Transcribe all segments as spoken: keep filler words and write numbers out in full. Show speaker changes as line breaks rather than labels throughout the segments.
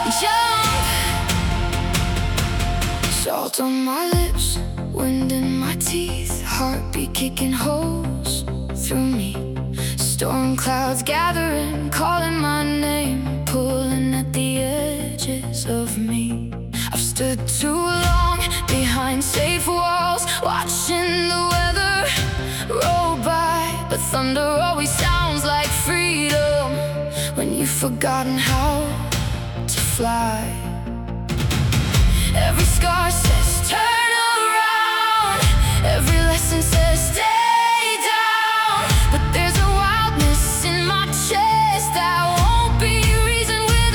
Jump. Salt on my lips, wind in my teeth, heartbeat kicking holes through me. Storm clouds gathering, calling my name, pulling at the edges of me. I've stood too long behind safe walls, watching the weather roll by. But thunder always sounds like freedom when you've forgotten how to fly. Every scar says turn around, every lesson says stay down. But there's a wildness in my chest that won't be reasoned with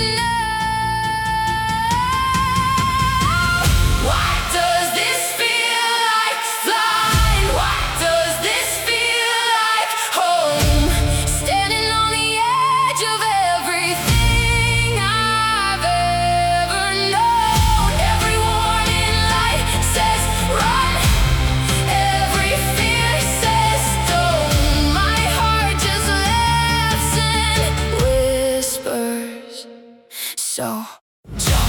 now. Why does this feel like flying? Why does this feel like home? Standing on the edge of everything I've ever known. Every warning light says run, every fear says don't. My heart just laughs and whispers, so jump.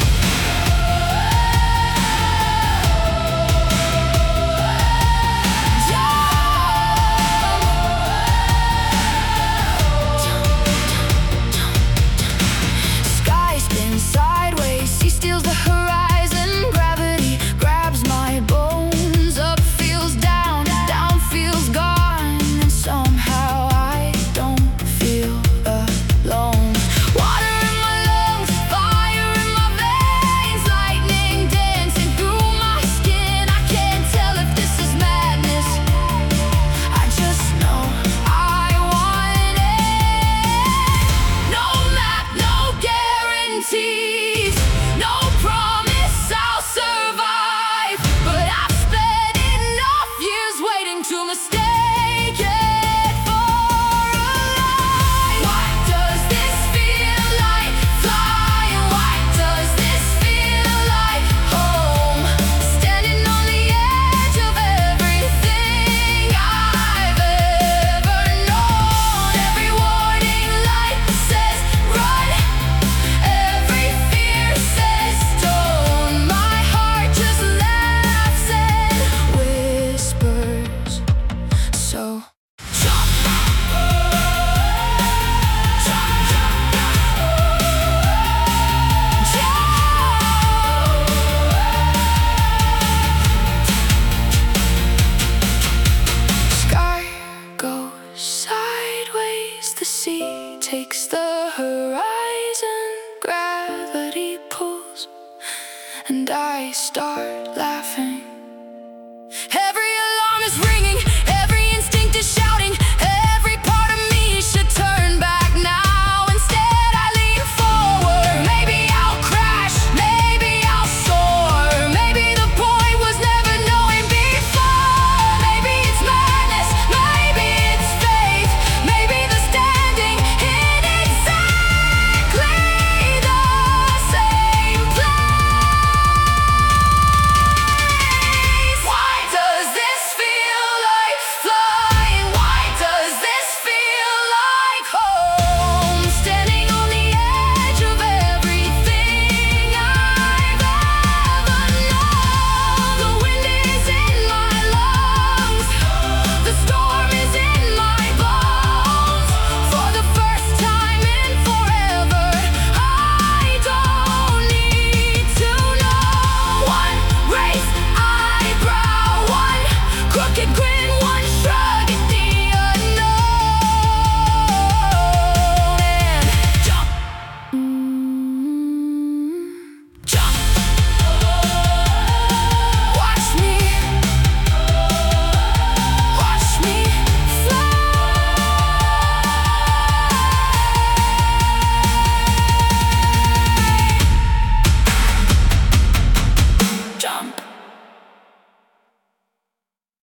Sky spins sideways, sea steals the horizon. Gravity grabs my bones. Up feels down, down feels gone, and somehow I don't feel alone. Water in my lungs, fire in my veins, lightning dancing through my skin. I can't tell if this is madness, I just know I want it. No map, no guarantees, no promise I'll survive. But I've spent enough years waiting to mistake it for a lie. Why does this feel like flying? Why does this feel like home? Standing on the edge of everything I've ever known. Every warning light says run, every fear says don't. My heart just laughs and whispers, so jump. Sky goes sideways, the sea takes the horizon. Gravity pulls, and I start